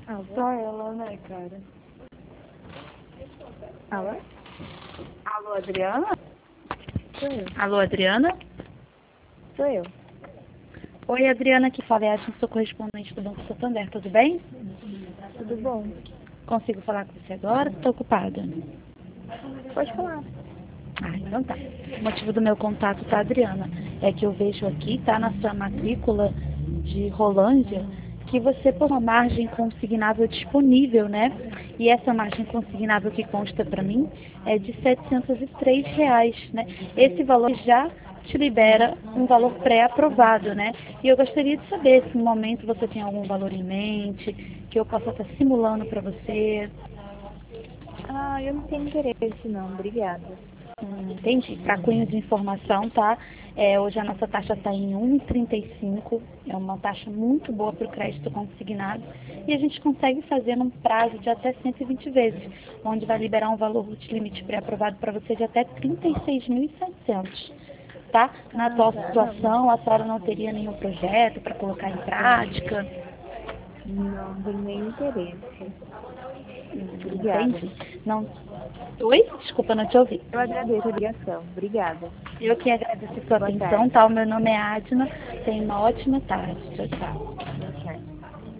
Só ela, né, cara? Alô? Alô, Adriana? Sou eu. Alô, Adriana? Sou eu. Oi, Adriana, que fala é a sou correspondente do Banco Santander, tudo bem? Tudo bom? Consigo falar com você agora? Estou ocupada. Pode falar. Então tá. O motivo do meu contato, tá, Adriana? É que eu vejo aqui, tá, na sua matrícula de Rolândia, que você tem uma margem consignável disponível, né? E essa margem consignável que consta para mim é de R$ 703, né? Esse valor já te libera um valor pré-aprovado, né? E eu gostaria de saber se no momento você tem algum valor em mente, que eu possa estar simulando para você. Eu não tenho interesse, não. Obrigada. Entendi. Para cunho de informação, tá? Hoje a nossa taxa está em 1,35. É uma taxa muito boa para o crédito consignado. E a gente consegue fazer num prazo de até 120 vezes, onde vai liberar um valor de limite pré-aprovado para você de até 36.700. Tá? Na atual Tá. situação, a senhora não teria nenhum projeto para colocar em prática. Não tenho nenhum interesse. Obrigada. Entendi. Não... Oi? Desculpa, não te ouvi. Eu agradeço a ligação. Obrigada. Eu que agradeço a sua Boa atenção, tarde. tá? O meu nome é Adna. Tenha uma ótima tarde. Tchau, tchau.